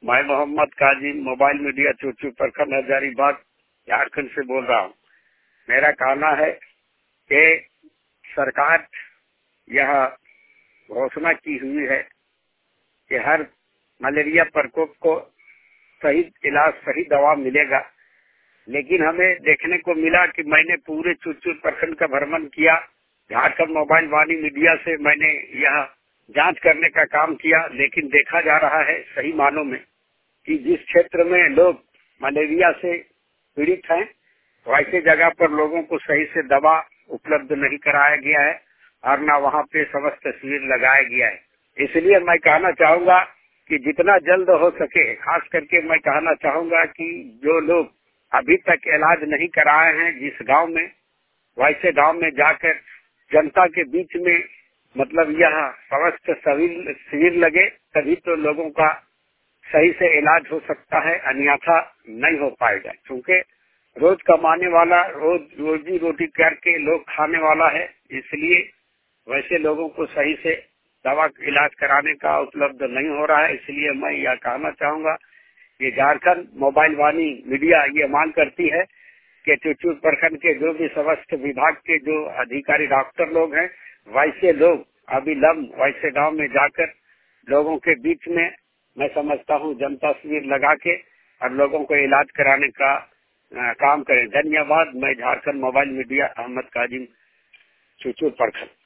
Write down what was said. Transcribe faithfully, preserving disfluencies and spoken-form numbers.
मैं Mohammad Kazim mobile media Chuchu प्रखंड हजारीबाग झारखंड से बोल रहा हूँ। मेरा कहना है कि सरकार यह घोषणा की हुई है कि हर मलेरिया प्रकोप को सही इलाज सही दवा मिलेगा, लेकिन हमें देखने को मिला कि मैंने पूरे चूचू प्रखंड का भ्रमण किया। झारखंड मोबाइल वाणी मीडिया से मैंने यह जांच करने का काम किया, लेकिन देखा जा रहा है सही मानों में कि जिस क्षेत्र में लोग मलेरिया से पीड़ित हैं, वैसे जगह पर लोगों को सही से दवा उपलब्ध नहीं कराया गया है और न वहाँ पे समस्त शिविर लगाया गया है। इसलिए मैं कहना चाहूँगा कि जितना जल्द हो सके, खास करके मैं कहना चाहूँगा कि जो लोग अभी तक इलाज नहीं कराए हैं जिस गांव में, वैसे गांव में जाकर जनता के बीच में मतलब यह समस्त शिविर शिविर लगे, तभी तो लोगों का सही से इलाज हो सकता है, अन्यथा नहीं हो पाएगा। क्योंकि रोज कमाने वाला, रोज रोजी रोटी करके लोग खाने वाला है, इसलिए वैसे लोगों को सही से दवा इलाज कराने का उपलब्ध नहीं हो रहा है। इसलिए मैं यह कहना चाहूँगा कि झारखंड मोबाइल वाणी मीडिया ये मांग करती है कि चूचू प्रखंड के जो भी समस्त विभाग के जो अधिकारी डॉक्टर लोग हैं, वैसे लोग अविलंब वैसे गांव में जाकर लोगों के बीच में, मैं समझता हूँ, जनता शिविर लगा के और लोगों को इलाज कराने का आ, काम करें। धन्यवाद। मैं झारखंड मोबाइल मीडिया अहमद काजिम, चूचू प्रखंड।